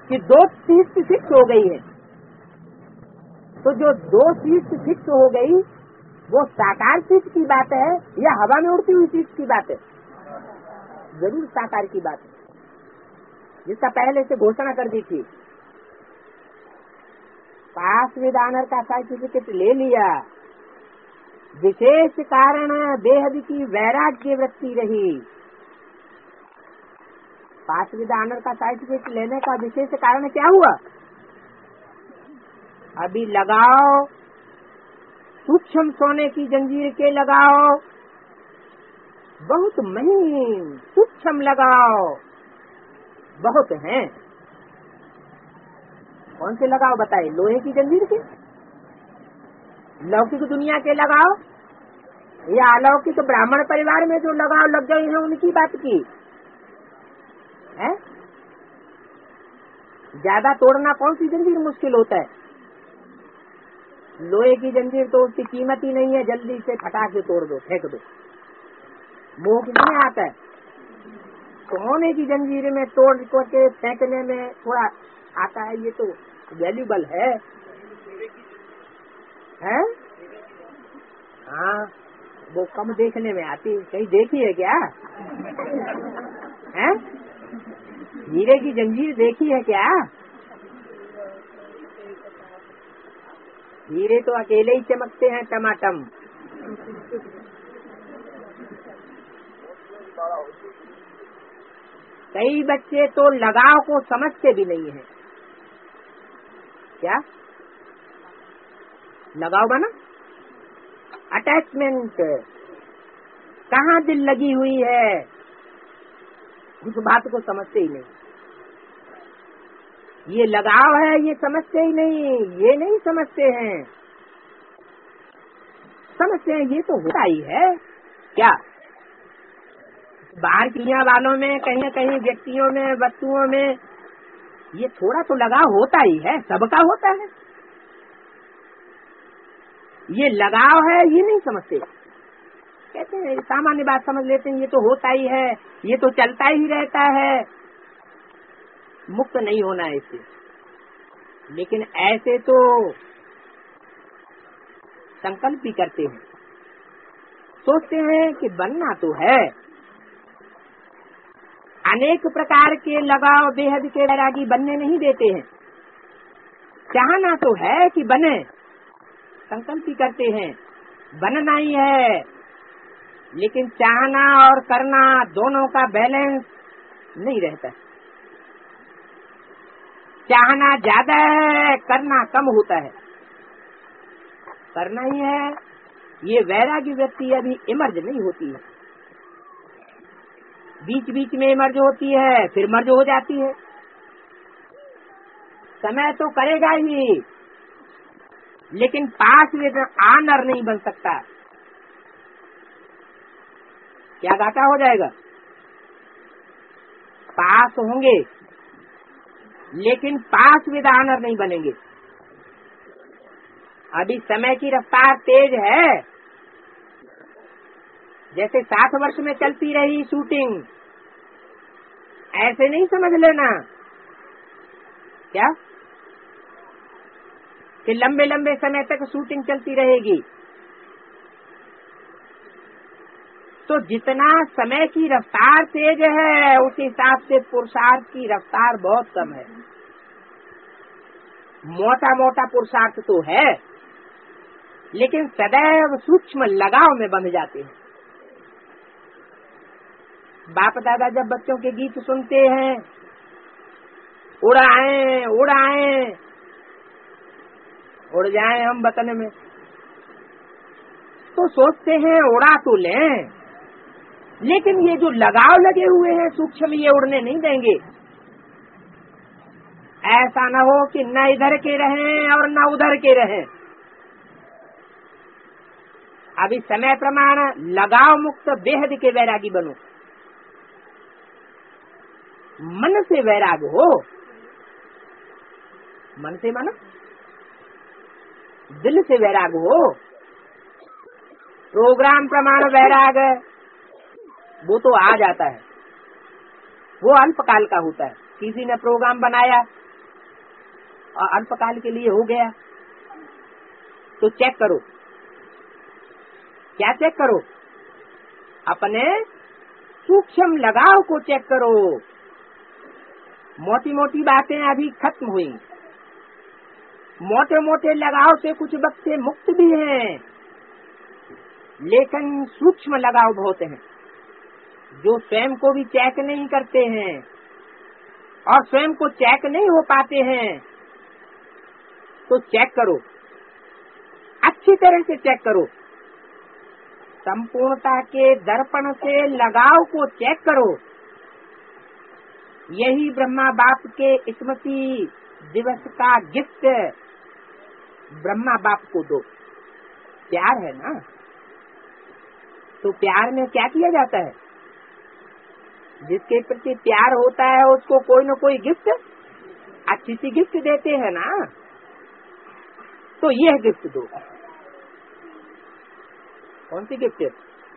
कि 2 चीज फिक्स हो गई है, तो जो 2 चीज फिक्स हो गई वो साकार चीज की बात है या हवा में उड़ती हुई चीज की बात है? जरूर साकार की बात है, जिसका पहले से घोषणा कर दी थी। पास विद ऑनर का सर्टिफिकेट ले लिया, विशेष कारण बेहद की वैराग्य वृत्ति रही। पास विद ऑनर का सर्टिफिकेट लेने का विशेष कारण क्या हुआ? अभी लगाओ सूक्ष्म सोने की जंजीर के लगाओ, बहुत महीन सूक्ष्म लगाओ, बहुत हैं। कौन से लगाओ बताइए? लोहे की जंजीर के, लौकिक दुनिया के लगाओ, या अलौकिक ब्राह्मण परिवार में जो लगाओ लग गए हैं उनकी बात की है? ज्यादा तोड़ना कौन सी जंजीर मुश्किल होता है? लोहे की जंजीर तो उसकी कीमत ही नहीं है, जल्दी से फटा के तोड़ दो, फेंक दो, मोह नहीं आता है। सोने की जंजीर में तोड़ के फेंकने में थोड़ा आता है, ये तो वैल्यूबल है। हाँ, वो कम देखने में आती, कहीं देखी है क्या? है हीरे की जंजीर देखी है क्या? हीरे तो अकेले ही चमकते हैं टमाटम। कई बच्चे तो लगाव को समझते भी नहीं है। क्या लगाव बना? अटैचमेंट, कहाँ दिल लगी हुई है, उस बात को समझते ही नहीं। ये लगाव है ये समझते ही नहीं, ये नहीं समझते हैं। समझते हैं ये तो होता ही है। क्या बाहर दुनिया वालों में कहीं न कहीं व्यक्तियों में वस्तुओं में ये थोड़ा तो लगाव होता ही है, सबका होता है। ये लगाव है ये नहीं समझते, कहते हैं सामान्य बात समझ लेते हैं, ये तो होता ही है, ये तो चलता ही रहता है, मुक्त नहीं होना है इससे। लेकिन ऐसे तो संकल्प भी करते हैं, सोचते हैं कि बनना तो है। अनेक प्रकार के लगाव बेहद के वैरागी बनने नहीं देते हैं। चाहना तो है कि बने, संकल्प ही करते हैं, बनना ही है, लेकिन चाहना और करना दोनों का बैलेंस नहीं रहता। चाहना ज्यादा है, करना कम होता है। करना ही है, ये वैरागी व्यक्ति अभी इमर्ज नहीं होती है, बीच बीच में इमर्ज होती है, फिर मर्ज हो जाती है। समय तो करेगा ही, लेकिन पास में आनर नहीं बन सकता। क्या घाटा हो जाएगा? पास होंगे लेकिन पास विद आनर नहीं बनेंगे। अभी समय की रफ्तार तेज है, जैसे 60 वर्ष में चलती रही शूटिंग, ऐसे नहीं समझ लेना क्या कि लंबे लंबे समय तक शूटिंग चलती रहेगी। तो जितना समय की रफ्तार तेज है उस हिसाब से पुरुषार्थ की रफ्तार बहुत कम है। मोटा मोटा पुरुषार्थ तो है, लेकिन सदैव सूक्ष्म लगाव में बंध जाते हैं। बाप दादा जब बच्चों के गीत सुनते हैं, उड़ाएं उड़ाएं, उड़ जाएं हम वतन में, तो सोचते हैं उड़ा तो लें, लेकिन ये जो लगाव लगे हुए हैं सूक्ष्म, ये उड़ने नहीं देंगे। ऐसा न हो कि न इधर के रहें और न उधर के रहें। अभी समय प्रमाण लगाव मुक्त बेहद के वैरागी बनो। मन से वैराग हो, मन से मानो दिल से वैराग हो। प्रोग्राम प्रमाण वैराग वो तो आ जाता है, वो अल्पकाल का होता है। किसी ने प्रोग्राम बनाया और अल्पकाल के लिए हो गया, तो चेक करो। क्या चेक करो? अपने सूक्ष्म लगाव को चेक करो। मोटी मोटी बातें अभी खत्म हुई, मोटे मोटे लगाव से कुछ बच्चे मुक्त भी हैं, लेकिन सूक्ष्म लगाव बहुत हैं, जो स्वयं को भी चेक नहीं करते हैं और स्वयं को चेक नहीं हो पाते हैं। तो चेक करो, अच्छी तरह से चेक करो, संपूर्णता के दर्पण से लगाव को चेक करो। यही ब्रह्मा बाप के स्मृति दिवस का गिफ्ट ब्रह्मा बाप को दो। प्यार है ना, तो प्यार में क्या किया जाता है? जिसके प्रति प्यार होता है उसको कोई न कोई गिफ्ट, अच्छी सी गिफ्ट देते हैं ना। तो यह गिफ्ट दो। कौन सी गिफ्ट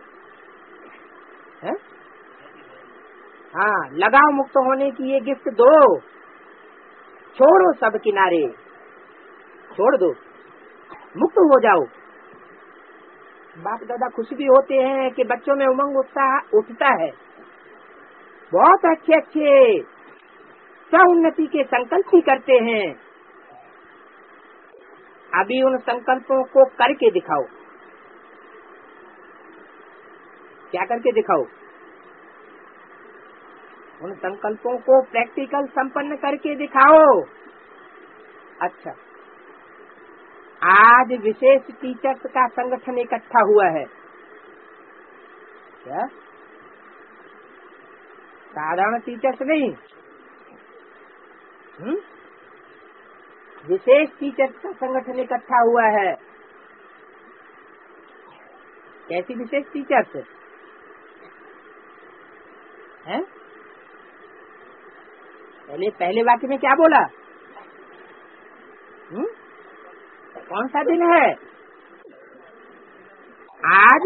है? हाँ, लगाव मुक्त होने की ये गिफ्ट दो। छोड़ो सब किनारे, छोड़ दो, मुक्त हो जाओ। बाप दादा खुश भी होते हैं कि बच्चों में उमंग उत्साह उठता है। बहुत अच्छे अच्छे सउन्नति के संकल्प भी करते हैं। अभी उन संकल्पों को करके दिखाओ। क्या करके दिखाओ? उन संकल्पों को प्रैक्टिकल संपन्न करके दिखाओ। अच्छा, आज विशेष टीचर्स का संगठन इकट्ठा हुआ है। क्या? साधारण टीचर्स नहीं, विशेष टीचर्स का संगठन इकट्ठा हुआ है। कैसी विशेष टीचर्स है? पहले वाक्य में क्या बोला? कौन सा दिन है? आज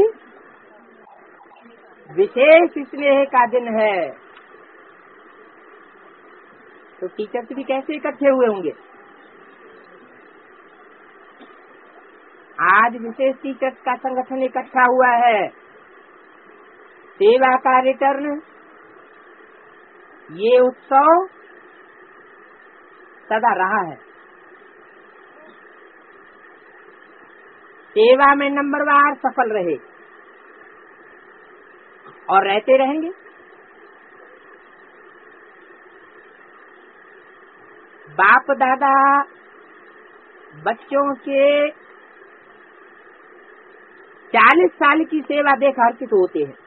विशेष स्नेह का दिन है। तो टीचर्स भी कैसे इकट्ठे हुए होंगे? आज विशेष टीचर्स का संगठन इकट्ठा हुआ है। सेवा का रिटर्न, ये उत्सव सदा रहा है। सेवा में नंबरवार सफल रहे और रहते रहेंगे। बाप दादा बच्चों के 40 साल की सेवा देख हर्षित होते हैं।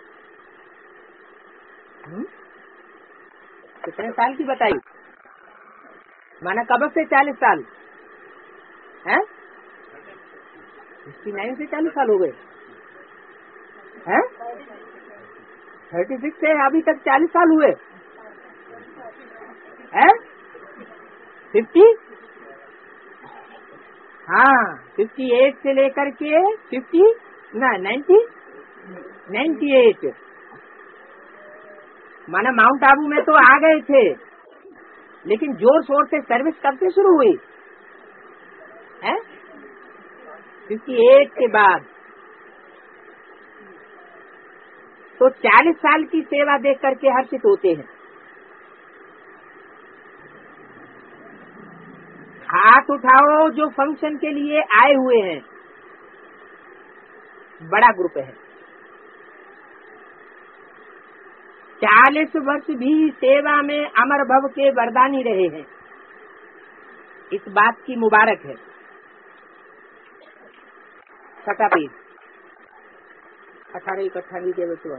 कितने साल की बताइए? माना कब से 40 साल है? 69 से 40 साल हो गए हैं? 36 से अभी तक 40 साल हुए हैं? 50? हाँ, 58 से लेकर के 98 माना माउंट आबू में तो आ गए थे, लेकिन जोर शोर से सर्विस करते शुरू हुई है 58 के बाद। तो 40 साल की सेवा देख करके हर्षित होते हैं। हाथ उठाओ जो फंक्शन के लिए आए हुए हैं। बड़ा ग्रुप है। 40 वर्ष भी सेवा में अमर भव के वरदानी रहे हैं। इस बात की मुबारक है। छठा पेज 18-28 के बच्चों।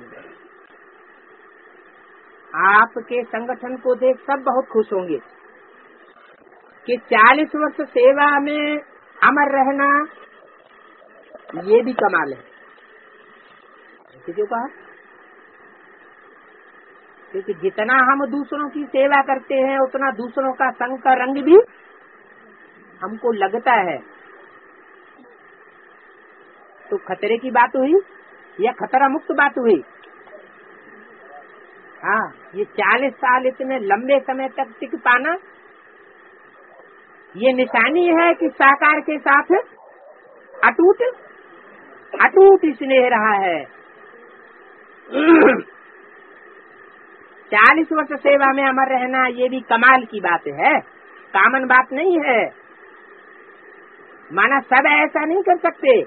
आपके संगठन को देख सब बहुत खुश होंगे कि 40 वर्ष सेवा में अमर रहना ये भी कमाल है। क्यों कहा? क्योंकि जितना हम दूसरों की सेवा करते हैं उतना दूसरों का संग का रंग भी हमको लगता है। तो खतरे की बात हुई या खतरा मुक्त बात हुई? हाँ, ये 40 साल इतने लंबे समय तक टिक पाना ये निशानी है कि साकार के साथ अटूट अटूट स्नेह रहा है। 40 वर्ष सेवा में अमर रहना ये भी कमाल की बात है, कामन बात नहीं है। माना सब ऐसा नहीं कर सकते।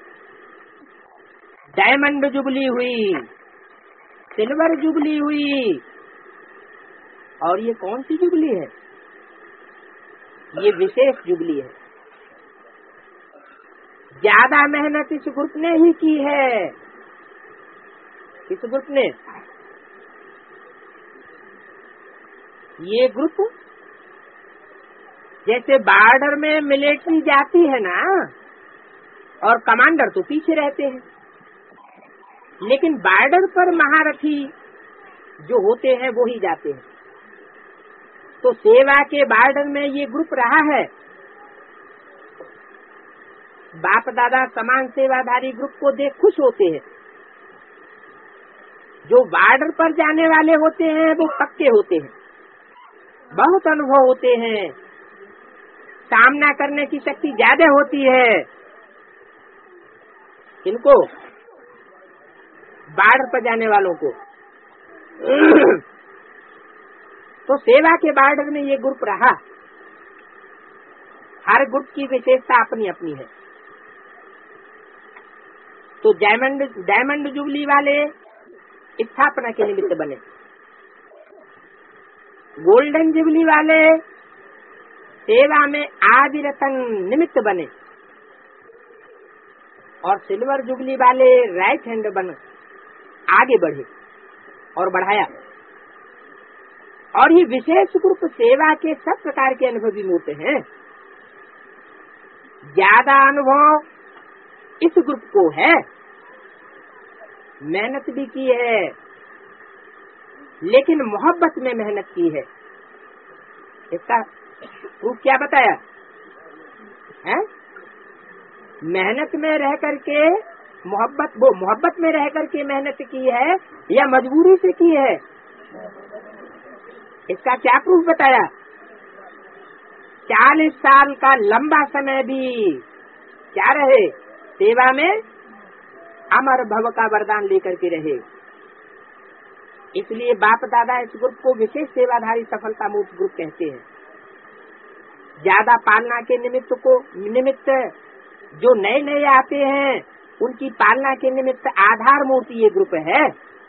डायमंड जुबली हुई, सिल्वर जुबली हुई, और ये कौन सी जुबली है? ये विशेष जुबली है। ज्यादा मेहनत इस ग्रुप ने ही की है। इस ग्रुप ने, ये ग्रुप जैसे बॉर्डर में मिलिट्री जाती है ना, और कमांडर तो पीछे रहते हैं, लेकिन बॉर्डर पर महारथी जो होते हैं वो ही जाते हैं। तो सेवा के बॉर्डर में ये ग्रुप रहा है। बाप दादा समान सेवाधारी ग्रुप को देख खुश होते हैं। जो बॉर्डर पर जाने वाले होते हैं वो पक्के होते हैं, बहुत अनुभव होते हैं, सामना करने की शक्ति ज्यादा होती है। इनको बॉर्डर पर जाने वालों को तो सेवा के बॉर्डर में ये ग्रुप रहा। हर ग्रुप की विशेषता अपनी अपनी है। तो डायमंड जुबली वाले स्थापना के निमित्त बने, गोल्डन जुबली वाले सेवा में आदि रतन निमित्त बने, और सिल्वर जुबली वाले राइट हैंड बने, आगे बढ़े और बढ़ाया। और ये विशेष ग्रुप सेवा के सब प्रकार के अनुभवी मूर्त हैं। ज्यादा अनुभव इस ग्रुप को है, मेहनत भी की है, लेकिन मोहब्बत में मेहनत की है। इसका प्रूफ क्या बताया है? मेहनत में रह करके मोहब्बत में रह करके मेहनत की है या मजबूरी से की है? इसका क्या प्रूफ बताया? 40 साल का लंबा समय भी क्या रहे? सेवा में अमर भव का वरदान लेकर के रहे। इसलिए बाप दादा इस ग्रुप को विशेष सेवाधारी सफलता मूर्त ग्रुप कहते हैं। ज्यादा पालना के निमित्त जो नए नए आते हैं उनकी पालना के निमित्त आधार मूर्ति ये ग्रुप है।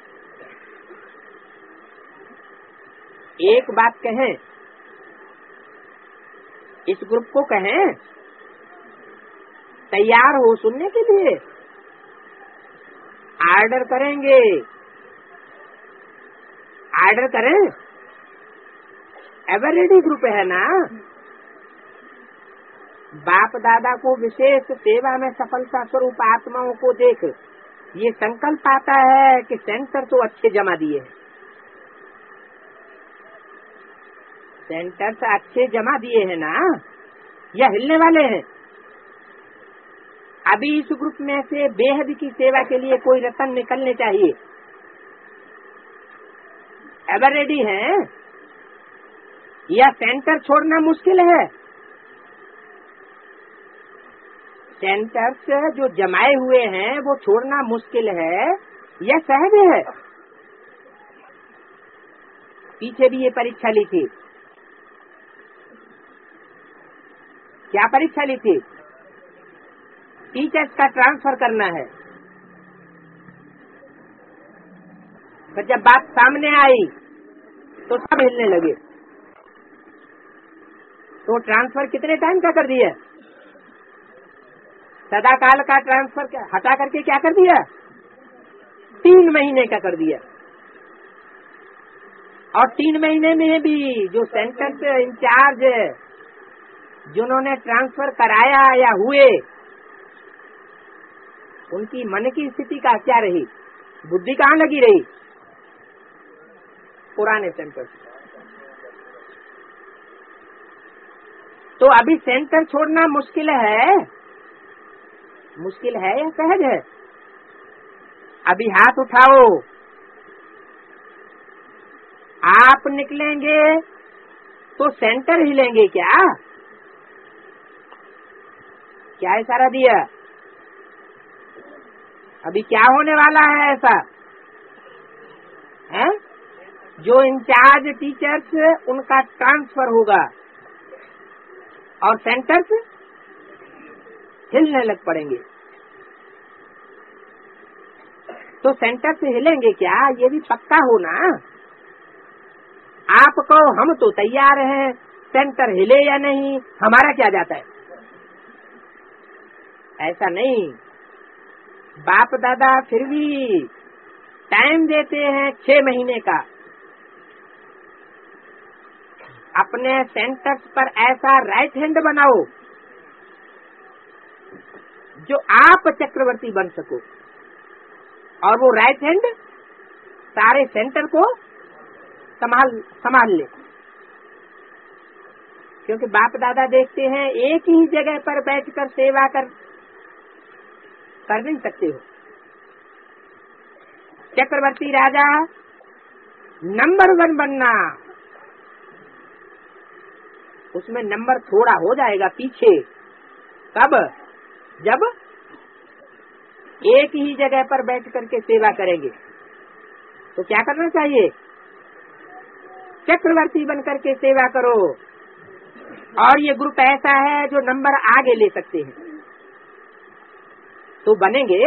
एक बात कहें, इस ग्रुप को कहें तैयार हो सुनने के लिए, ऑर्डर करेंगे, ऑर्डर करें, एवर रेडी ग्रुप है ना। बाप दादा को विशेष सेवा में सफलता स्वरूप आत्माओं को देख ये संकल्प आता है कि सेंटर तो अच्छे जमा दिए हैं, सेंटर से अच्छे जमा दिए हैं ना, या हिलने वाले हैं। अभी इस ग्रुप में से बेहद की सेवा के लिए कोई रतन निकलने चाहिए, एवर रेडी हैं, या सेंटर छोड़ना मुश्किल है? सेंटर से जो जमाए हुए हैं वो छोड़ना मुश्किल है या सहज है? पीछे भी ये परीक्षा ली थी। क्या परीक्षा ली थी? टीचर्स का ट्रांसफर करना है। फिर जब बात सामने आई तो सब हिलने लगे। तो ट्रांसफर कितने टाइम का कर दिया? सदा काल का ट्रांसफर हटा करके क्या कर दिया? 3 महीने का कर दिया। और 3 महीने में भी जो सेंटर पे इंचार्ज जिन्होंने ट्रांसफर कराया या हुए, उनकी मन की स्थिति का क्या रही? बुद्धि कहाँ लगी रही? पुराने सेंटर। तो अभी सेंटर छोड़ना मुश्किल है? मुश्किल है या सहज है? अभी हाथ उठाओ। आप निकलेंगे तो सेंटर हिलेंगे क्या? क्या इशारा दिया? अभी क्या होने वाला है ऐसा है? जो इंचार्ज टीचर्स उनका ट्रांसफर होगा और सेंटर्स हिलने लग पड़ेंगे। तो सेंटर से हिलेंगे क्या, ये भी पक्का हो ना। आप कहो हम तो तैयार हैं, सेंटर हिले या नहीं हमारा क्या जाता है। ऐसा नहीं, बाप दादा फिर भी टाइम देते हैं 6 महीने का। अपने सेंटर्स पर ऐसा राइट हैंड बनाओ जो आप चक्रवर्ती बन सको, और वो राइट हैंड सारे सेंटर को संभाल ले। क्योंकि बाप दादा देखते हैं एक ही जगह पर बैठकर सेवा कर नहीं सकते हो। चक्रवर्ती राजा नंबर 1 बनना, उसमें नंबर थोड़ा हो जाएगा पीछे। कब? जब एक ही जगह पर बैठ करके सेवा करेंगे। तो क्या करना चाहिए? चक्रवर्ती बन करके सेवा करो। और ये ग्रुप ऐसा है जो नंबर आगे ले सकते हैं, तो बनेंगे।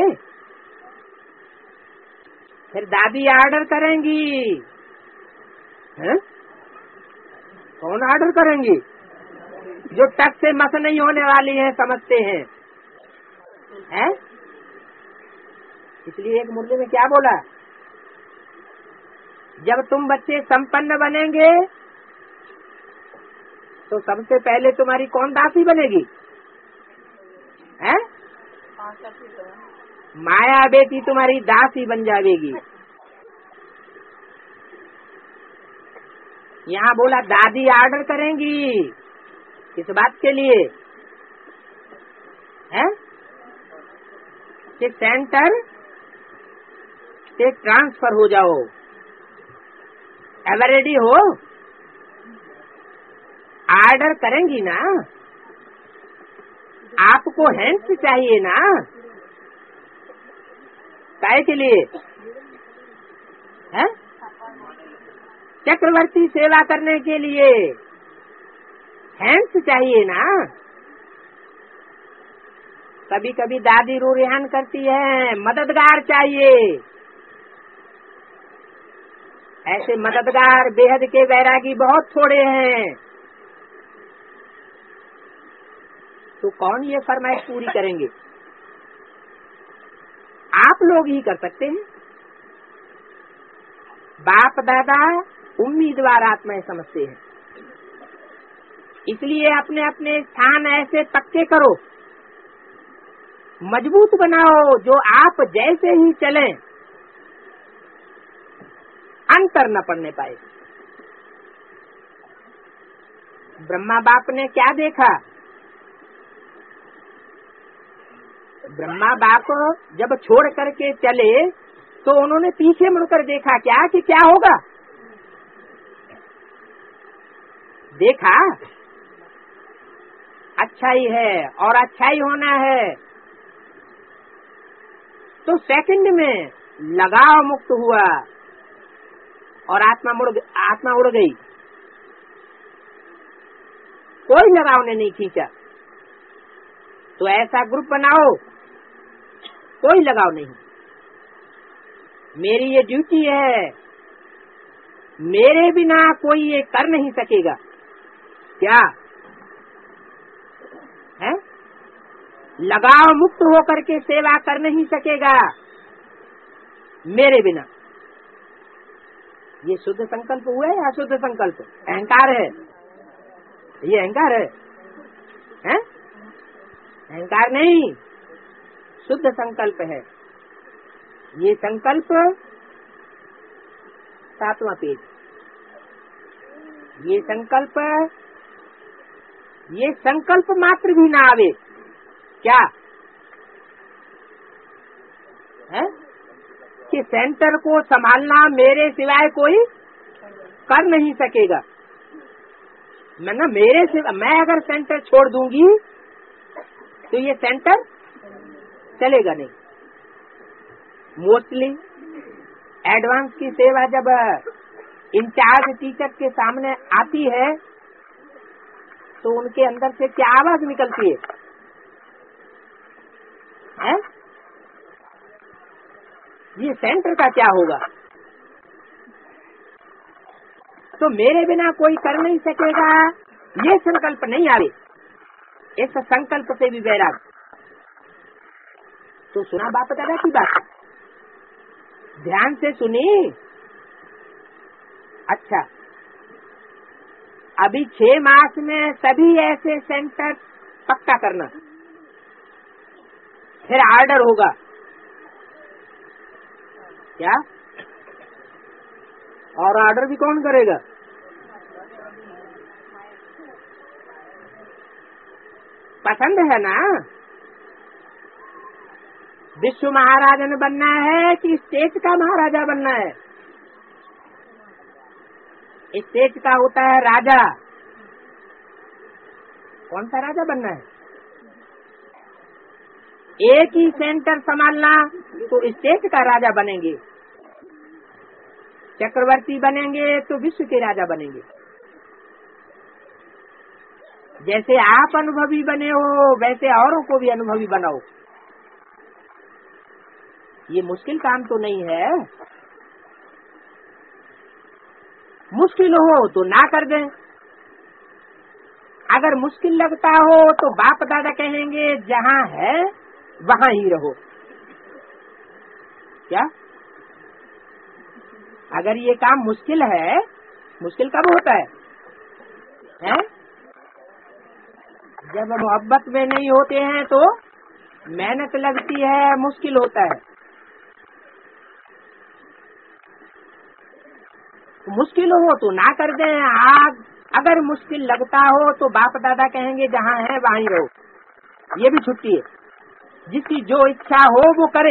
फिर दादी ऑर्डर करेंगी। है? कौन ऑर्डर करेंगी? जो टक से मस नहीं होने वाली है, समझते हैं। है? इसलिए एक मुर्गे में क्या बोला? जब तुम बच्चे संपन्न बनेंगे तो सबसे पहले तुम्हारी कौन दासी बनेगी? है? माया बेटी तुम्हारी दासी बन जाएगी। यहाँ बोला दादी ऑर्डर करेंगी। किस बात के लिए? है कि सेंटर से ट्रांसफर हो जाओ। एवर रेडी हो? ऑर्डर करेंगी ना, आपको हैंड्स चाहिए ना। काय के लिए? है? चक्रवर्ती सेवा करने के लिए हैंड्स चाहिए ना। कभी कभी दादी रूरिहान करती है, मददगार चाहिए। ऐसे मददगार बेहद के वैरागी बहुत थोड़े हैं। तो कौन ये फरमाइश पूरी करेंगे? आप लोग ही कर सकते हैं। बाप दादा उम्मीदवार आत्माएं समझते हैं। इसलिए अपने अपने स्थान ऐसे पक्के करो, मजबूत बनाओ, जो आप जैसे ही चलें अंतर न पड़ने पाए। ब्रह्मा बाप ने क्या देखा? ब्रह्मा बाप जब छोड़ करके चले तो उन्होंने पीछे मुड़कर देखा क्या कि क्या होगा? देखा अच्छा ही है और अच्छा ही होना है। तो सेकंड में लगाव मुक्त हुआ और आत्मा उड़ गई। कोई लगाव ने नहीं खींचा। तो ऐसा ग्रुप बनाओ, कोई लगाव नहीं। मेरी ये ड्यूटी है, मेरे बिना कोई ये कर नहीं सकेगा। क्या है? लगाव मुक्त होकर के सेवा कर नहीं सकेगा मेरे बिना। ये शुद्ध संकल्प हुआ है या अशुद्ध संकल्प? अहंकार है। ये अहंकार है, हैं? अहंकार नहीं, शुद्ध संकल्प है। ये संकल्प 7वां पेज। ये संकल्प मात्र भी ना आवे। क्या है? कि सेंटर को संभालना मेरे सिवाय कोई कर नहीं सकेगा। मैं अगर सेंटर छोड़ दूंगी तो ये सेंटर चलेगा नहीं। मोस्टली एडवांस की सेवा जब इंचार्ज टीचर के सामने आती है तो उनके अंदर से क्या आवाज निकलती है? ये सेंटर का क्या होगा? तो मेरे बिना कोई कर नहीं सकेगा, ये संकल्प नहीं आ रही। इस संकल्प से भी वैराग। तो सुना बाप दादा की बात, ध्यान से सुनी। अच्छा, अभी 6 मास में सभी ऐसे सेंटर पक्का करना, फिर ऑर्डर होगा। क्या? और ऑर्डर भी कौन करेगा? पसंद है ना? विश्व महाराजन बनना है कि स्टेट का महाराजा बनना है? स्टेट का होता है राजा। कौन सा राजा बनना है? एक ही सेंटर संभालना तो स्टेट का राजा बनेंगे, चक्रवर्ती बनेंगे तो विश्व के राजा बनेंगे। जैसे आप अनुभवी बने हो वैसे औरों को भी अनुभवी बनाओ। ये मुश्किल काम तो नहीं है। मुश्किल हो तो ना कर दें, अगर मुश्किल लगता हो तो बाप दादा कहेंगे जहाँ है वहाँ ही रहो। क्या? अगर ये काम मुश्किल है, मुश्किल कब होता है? जब मोहब्बत में नहीं होते हैं तो मेहनत लगती है, मुश्किल होता है। मुश्किल हो तो ना कर दें। आप अगर मुश्किल लगता हो तो बाप दादा कहेंगे जहाँ है वहीं रहो। ये भी छुट्टी है, जिसकी जो इच्छा हो वो करे।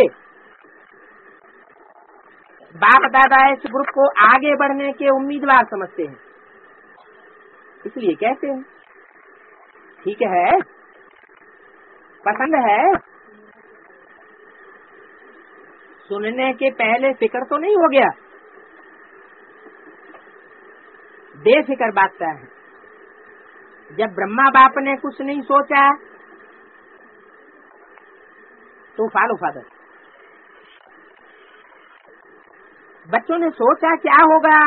बाप दादा इस ग्रुप को आगे बढ़ने के उम्मीदवार समझते हैं, इसलिए कहते हैं। ठीक है, पसंद है? सुनने के पहले फिक्र तो नहीं हो गया? बेफिक्र बात क्या है? जब ब्रह्मा बाप ने कुछ नहीं सोचा तो फॉलो फादर। बच्चों ने सोचा क्या होगा,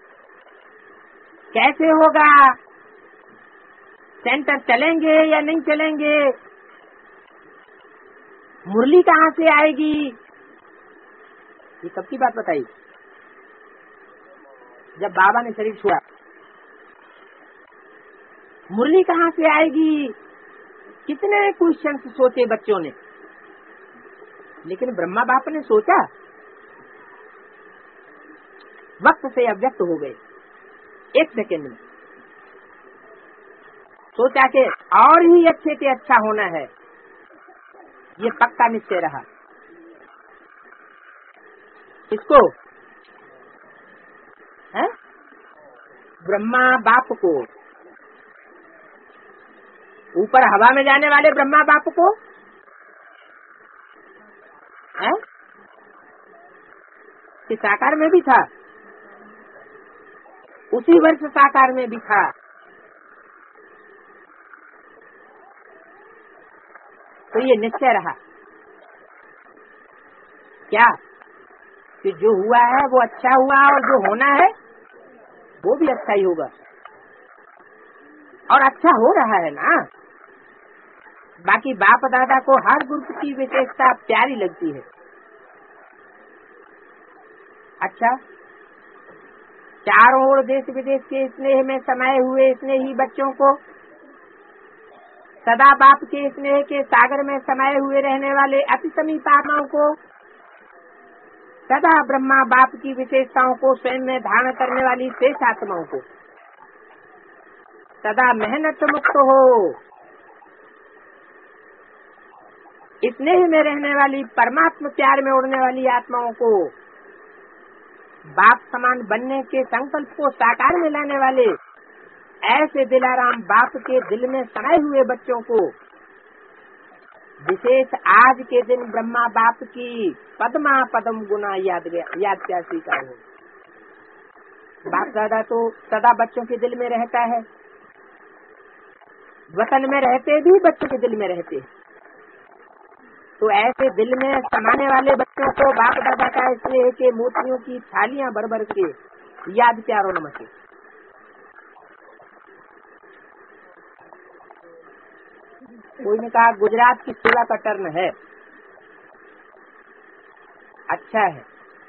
कैसे होगा, सेंटर चलेंगे या नहीं चलेंगे, मुरली कहाँ से आएगी, ये कब की बात बताई? जब बाबा ने शरीर छोड़ा। मुरली कहाँ से आएगी, कितने क्वेश्चन सोचे बच्चों ने, लेकिन ब्रह्मा बाप ने सोचा, वक्त से अव्यक्त हो गए। 1 सेकेंड में सोचा कि और ही अच्छे से अच्छा होना है, ये पक्का निश्चय रहा। इसको है ब्रह्मा बाप को, ऊपर हवा में जाने वाले ब्रह्मा बाप को है कि साकार में भी था, उसी वर्ष साकार में भी था। तो ये निश्चय रहा क्या कि जो हुआ है वो अच्छा हुआ और जो होना है वो भी अच्छा ही होगा, और अच्छा हो रहा है ना। बाकी बाप दादा को हर ग्रुप की विशेषता प्यारी लगती है। अच्छा, चारों ओर देश विदेश के स्नेह में समाये हुए स्नेही बच्चों को, सदा बाप के स्नेह के सागर में समाये हुए रहने वाले अति समीप आत्माओं को, सदा ब्रह्मा बाप की विशेषताओं को स्वयं में धारण करने वाली शेष आत्माओं को, सदा मेहनत मुक्त हो स्नेह में रहने वाली परमात्मा प्यार में उड़ने वाली आत्माओं को, बाप समान बनने के संकल्प को साकार में लाने वाले ऐसे दिलाराम बाप के दिल में समाये हुए बच्चों को विशेष आज के दिन ब्रह्मा बाप की पद्मा पदम गुना याद क्या स्वीकार हो। बाप दादा तो सदा बच्चों के दिल में रहता है, वतन में रहते भी बच्चों के दिल में रहते। तो ऐसे दिल में समाने वाले बच्चों को बाप दादा का इसलिए कि मोतियों की थालियां भर भर के याद प्यारो नमस्ते। कोई ने कहा गुजरात की सेवा का टर्न है, अच्छा है।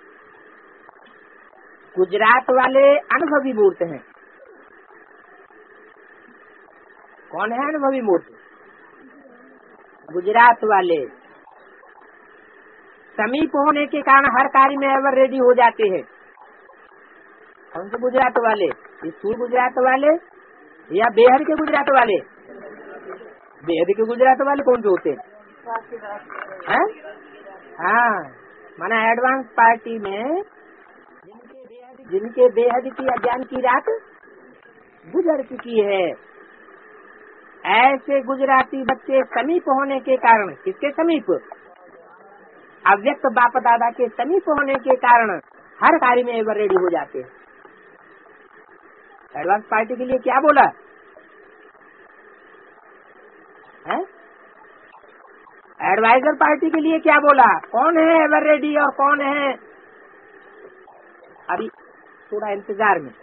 गुजरात वाले अनुभवी मूर्त हैं। कौन है अनुभवी मूर्त? गुजरात वाले। समीप होने के कारण हर कार्य में एवर रेडी हो जाते हैं। कौन से गुजरात वाले? स्थूल गुजरात वाले या बेहद के गुजरात वाले? बेहद के गुजरात वाले कौन से होते हैं? हाँ, माना एडवांस पार्टी में जिनके बेहद की अज्ञान की रात गुजर चुकी है, ऐसे गुजराती बच्चे समीप होने के कारण, किसके समीप? अव्यक्त बाप दादा के समीप होने के कारण हर कार्य में एवर रेडी हो जाते हैं। एडवांस पार्टी के लिए क्या बोला है? एडवाइजर पार्टी के लिए क्या बोला? कौन है एवर रेडी और कौन है अभी थोड़ा इंतजार में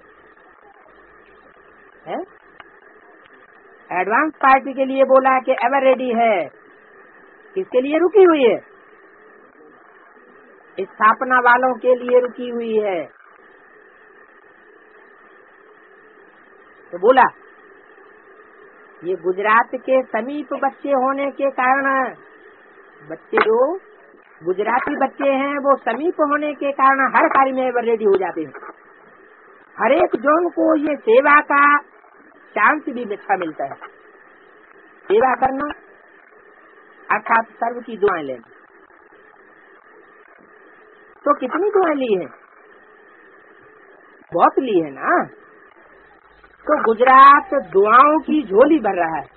है? एडवांस पार्टी के लिए बोला कि एवर रेडी है। किसके लिए रुकी हुई है? स्थापना वालों के लिए रुकी हुई है। तो बोला ये गुजरात के समीप बच्चे होने के कारण, बच्चे जो गुजराती बच्चे हैं वो समीप होने के कारण हर कार्य में एवर रेडी हो जाते हैं। हर एक जोन को ये सेवा का चांस भी अच्छा मिलता है। सेवा करना अर्थात सर्व की दुआएं लेना। तो कितनी दुआएं ली है? बहुत ली है ना। तो गुजरात दुआओं की झोली भर रहा है।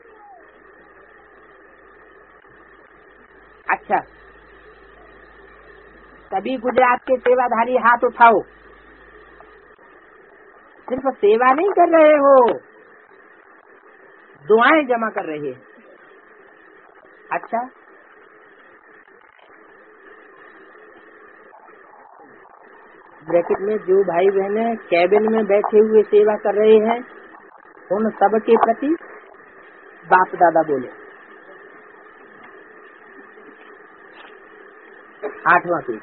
अच्छा, सभी गुजरात के सेवाधारी हाथ उठाओ। सिर्फ सेवा नहीं कर रहे हो, दुआएं जमा कर रहे हैं। अच्छा, ब्रैकेट में जो भाई बहने कैबिन में बैठे हुए सेवा कर रहे हैं उन सब के प्रति बाप दादा बोले। 8वां पेज।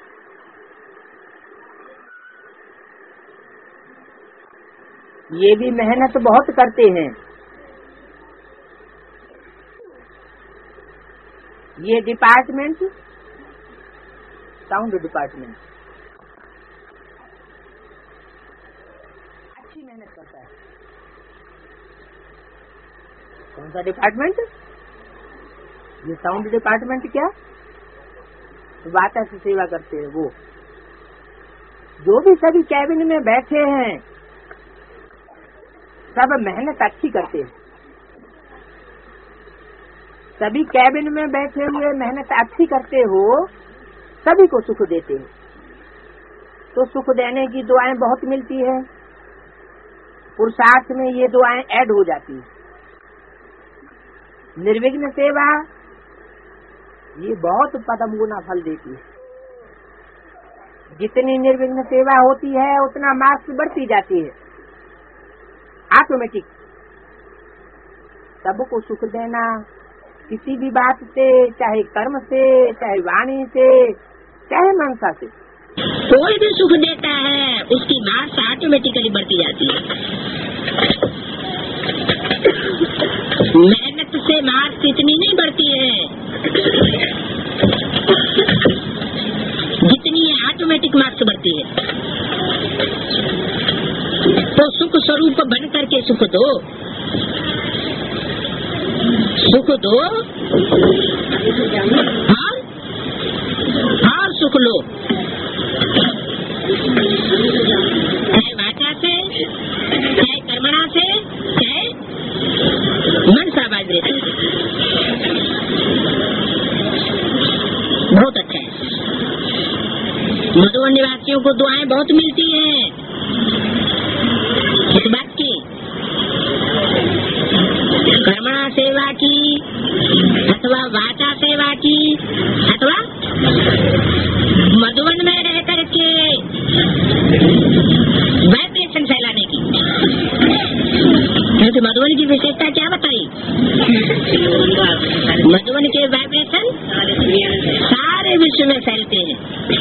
ये भी मेहनत बहुत करते हैं। ये डिपार्टमेंट साउंड डिपार्टमेंट अच्छी मेहनत करता है। कौन सा डिपार्टमेंट? ये साउंड डिपार्टमेंट। क्या वाता से सेवा करते हैं वो। जो भी सभी कैबिन में बैठे हैं सब मेहनत अच्छी करते हैं। सभी कैबिन में बैठे हुए मेहनत अच्छी करते हो, सभी को सुख देते हो। तो सुख देने की दुआएं बहुत मिलती है। पुरुषार्थ में ये दुआएं ऐड हो जाती है। निर्विघ्न सेवा ये बहुत पदम गुना फल देती है। जितनी निर्विघ्न सेवा होती है उतना मार्क्स बढ़ती जाती है ऑटोमेटिक। सबको सुख देना किसी भी बात से, चाहे कर्म से, चाहे वाणी से, चाहे मनसा से, कोई भी सुख देता है उसकी मार्क्स ऑटोमेटिकली बढ़ती जाती है। मेहनत से मार्क्स इतनी नहीं बढ़ती है जितनी ऑटोमेटिक मार्क्स बढ़ती है। तो सुख स्वरूप बन करके सुख दो, सुख दो और सुख लो। चाहे वाचा से, चाहे कर्मणा से, चाहे मनसा बाजरे से। निवासियों को दुआएं बहुत मिलती हैं। इस बात की कर्मणा सेवा की अथवा वाचा सेवा की अथवा मधुवन में रह करके वाइब्रेशन फैलाने की। क्योंकि मधुवन की विशेषता क्या बताई? मधुवन के वाइब्रेशन सारे विश्व में फैलते हैं,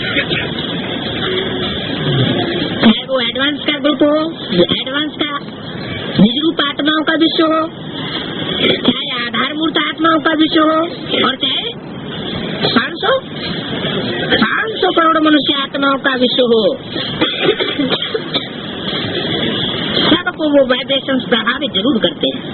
चाहे वो एडवांस का ग्रुप हो, एडवांस का निज रूप आत्माओं का विश्व हो, चाहे आधारमूर्त आत्माओं का विश्व हो, और चाहे 500 करोड़ मनुष्य आत्माओं का विश्व हो, सबको वो वाइब्रेशन प्रभावित जरूर करते हैं।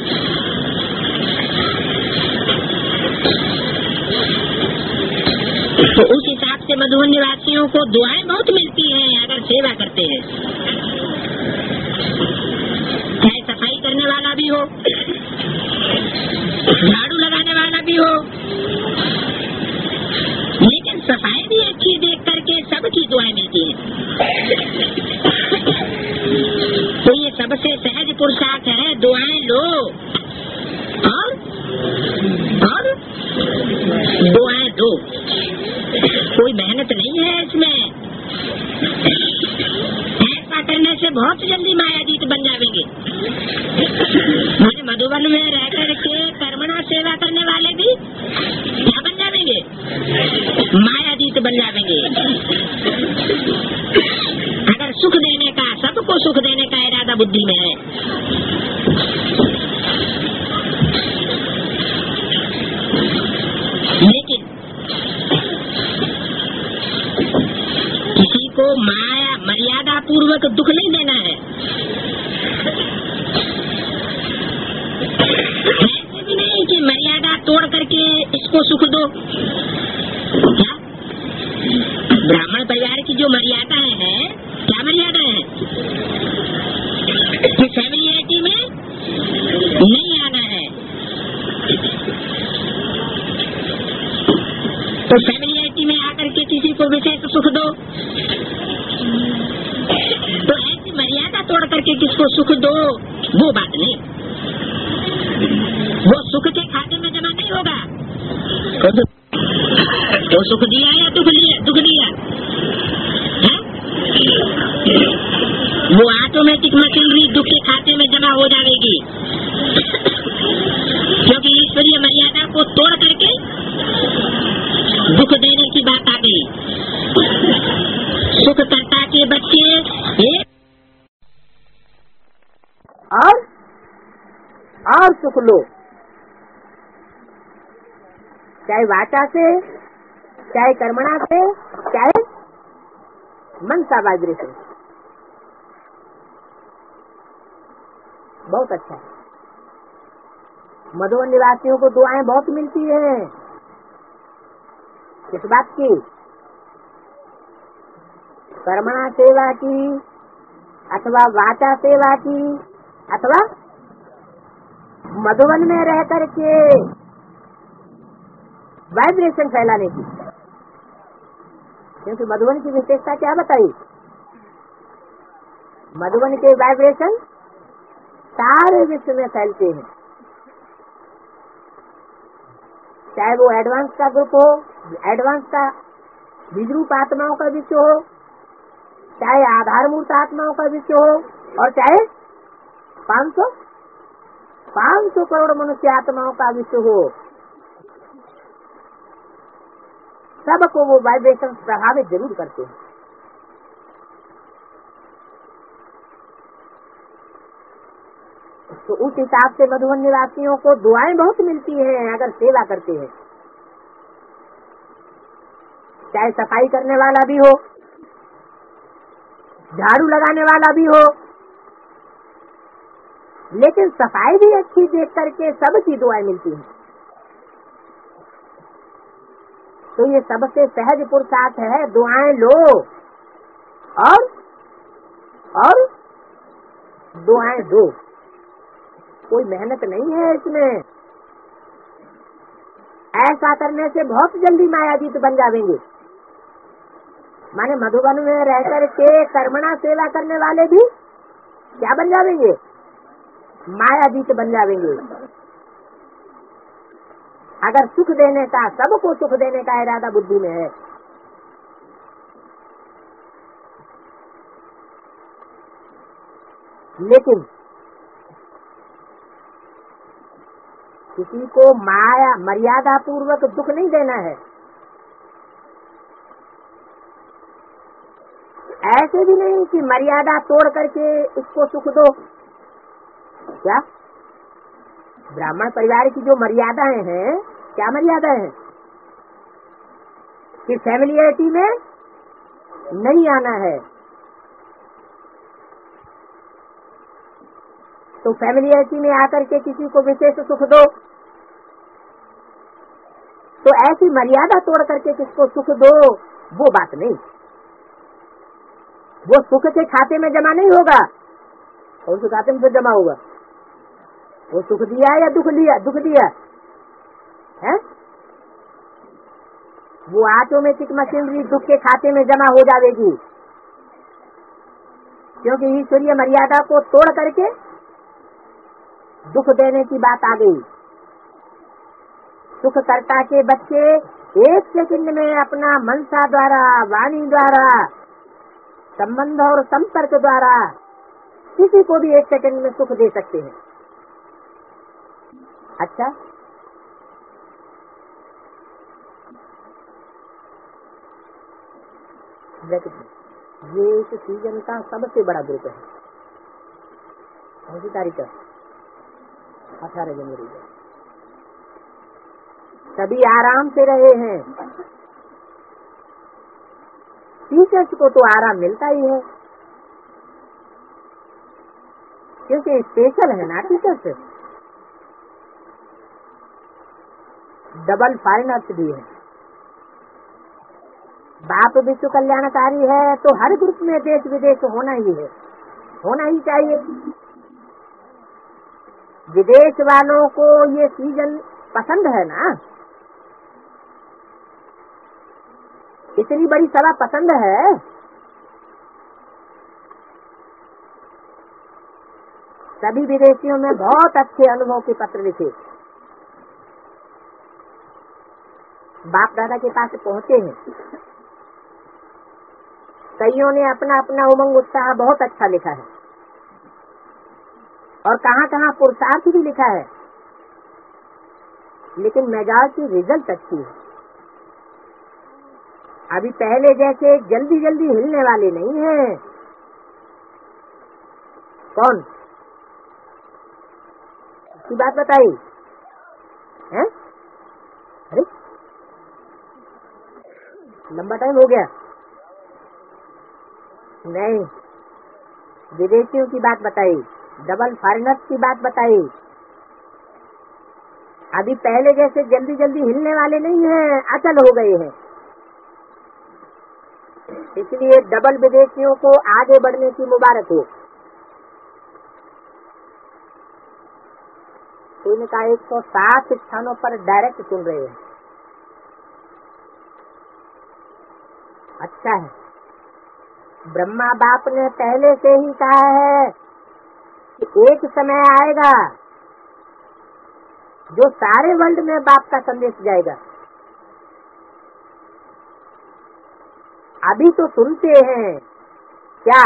तो उस हिसाब से मधुवन निवासियों को दुआएं बहुत मिलती हैं अगर सेवा करते हैं। चाहे सफाई करने वाला भी हो, झाड़ू लगाने वाला भी हो, लेकिन सफाई भी अच्छी देख करके सबकी दुआएं मिलती हैं। तो ये सबसे सहज पुरुषार्थ है, दुआएं लो और दुआएं दो। कोई मेहनत नहीं है इसमें। ऐसा करने से बहुत जल्दी मायाजीत बन जाएंगे। मधुवन में रह करके कर्मणा सेवा करने वाले भी क्या बन जाएंगे? मायाजीत बन जाएंगे। अगर सुख देने का, सबको सुख देने का इरादा बुद्धि में है, लेकिन किसी को माया मर्यादा पूर्वक दुख नहीं देना है। ऐसे भी नहीं कि मर्यादा तोड़ करके इसको सुख दो। क्या ब्राह्मण परिवार की जो मर्यादाएं हैं, क्या मर्यादा है कि फैमिलियरिटी में नहीं आना है, तो फैमिलियरिटी में आकर के किसी को विशेष सुख दो। तो ऐसी मर्यादा तोड़ करके किसको सुख दो, वो बात नहीं। वो सुख के खाते में जमा नहीं होगा। तो सुख दिया या दुख दिया है? वो ऑटोमेटिक मशीनरी दुख के खाते में जमा हो जाएगी, क्योंकि ईश्वरीय मर्यादा को तोड़ करके दुख देने की बात आ गई। सुख करता के बच्चे और सुख लो, चाहे वाचा से, चाहे कर्मणा से, चाहे मन का वाइब्रेशन। बहुत अच्छा है। मधुवन निवासियों को दुआएं बहुत मिलती हैं। किस बात की? कर्मणा सेवा की अथवा वाचा सेवा की अथवा मधुवन में रह करके वाइब्रेशन फैलाने की। क्योंकि मधुवन की विशेषता क्या बताई? मधुवन के वाइब्रेशन सारे विश्व में फैलते हैं, चाहे वो एडवांस का ग्रुप हो, एडवांस का विद्रूप आत्माओं का विश्व हो, चाहे आधारमूर्त आत्माओं का विश्व हो, और चाहे 500 करोड़ मनुष्य आत्माओं का विश्व हो, सबको वो वाइब्रेशन प्रभावित जरूर करते हैं। तो उस हिसाब से मधुवन निवासियों को दुआएं बहुत मिलती हैं अगर सेवा करते हैं। चाहे सफाई करने वाला भी हो, झाड़ू लगाने वाला भी हो, लेकिन सफाई भी अच्छी देख करके सबकी दुआएं मिलती हैं। तो ये सबसे सहज पुरुषार्थ है, दुआएं लो और दुआएं दो। कोई मेहनत नहीं है इसमें। ऐसा करने से बहुत जल्दी मायाजीत बन जाएंगे। माने मधुबन में रहकर के कर्मणा सेवा करने वाले भी क्या बन जाएंगे? मायाजीत बन जाएंगे। अगर सुख देने का, सबको सुख देने का इरादा बुद्धि में है, लेकिन किसी को माया मर्यादा पूर्वक दुख नहीं देना है। ऐसे भी नहीं कि मर्यादा तोड़ करके उसको सुख दो। क्या ब्राह्मण परिवार की जो मर्यादाएं हैं, क्या मर्यादाएं हैं? कि फैमिलियरिटी में नहीं आना है। तो फैमिलियरिटी में आकर के किसी को विशेष सुख दो, तो ऐसी मर्यादा तोड़ करके किसको सुख दो, वो बात नहीं। वो सुख के खाते में जमा नहीं होगा। और उस खाते में जमा होगा, वो सुख दिया या दुख दिया? दुख दिया है। वो ऑटोमेटिक मशीनरी दुख के खाते में जमा हो जाएगी, क्योंकि ईश्वरीय मर्यादा को तोड़ करके दुख देने की बात आ गई। सुखकर्ता के बच्चे एक सेकंड में अपना मनसा द्वारा, वाणी द्वारा, संबंध और संपर्क द्वारा किसी को भी एक सेकंड में सुख दे सकते हैं। अच्छा, ये इस सीजन का सबसे बड़ा ग्रुप है। कौन सी तारीख है? 18 जनवरी। सभी आराम से रहे हैं। टीचर्स को तो आराम मिलता ही है, क्योंकि स्पेशल है ना टीचर्स। डबल फॉरेनर्स भी है। बाप विश्व कल्याणकारी है तो हर ग्रुप में देश विदेश होना ही है, होना ही चाहिए। विदेश वालों को ये सीजन पसंद है ना, इतनी बड़ी सभा पसंद है। सभी विदेशियों में बहुत अच्छे अनुभव के पत्र लिखे, बाप दादा के पास पहुँचे हैं। कईयों ने अपना अपना उमंग उत्साह बहुत अच्छा लिखा है, और कहाँ कहाँ पुरुषार्थ भी लिखा है, लेकिन मेजॉरिटी रिजल्ट अच्छी है। अभी पहले जैसे जल्दी जल्दी हिलने वाले नहीं हैं। कौन की बात बताई है? अरे लंबा टाइम हो गया। नहीं, विदेशियों की बात बताई, डबल फॉरेनर्स की बात बताई। अभी पहले जैसे जल्दी जल्दी हिलने वाले नहीं हैं, अचल हो गए हैं। इसलिए डबल विदेशियों को आगे बढ़ने की मुबारक हो। तो इनका 160 स्थानों पर डायरेक्ट सुन रहे हैं। अच्छा है, ब्रह्मा बाप ने पहले से ही कहा है कि एक समय आएगा जो सारे वर्ल्ड में बाप का संदेश जाएगा। अभी तो सुनते हैं, क्या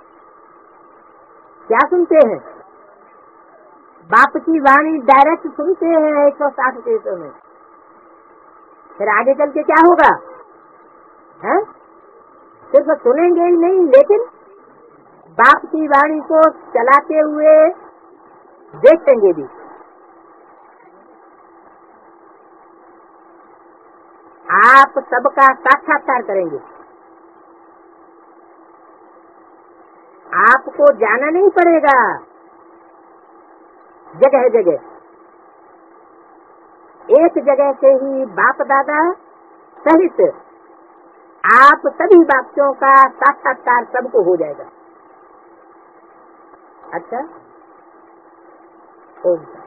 क्या सुनते हैं? बाप की वाणी डायरेक्ट सुनते हैं 160 देशों में। फिर आगे चल के क्या होगा? हैं? सिर्फ सुनेंगे ही नहीं, लेकिन बाप की वाणी को चलाते हुए देखेंगे भी। आप सबका साक्षात्कार करेंगे। आपको जाना नहीं पड़ेगा जगह जगह, एक जगह से ही बाप दादा सहित आप सभी बातों का साक्षात्कार सबको हो जाएगा। अच्छा, ओम।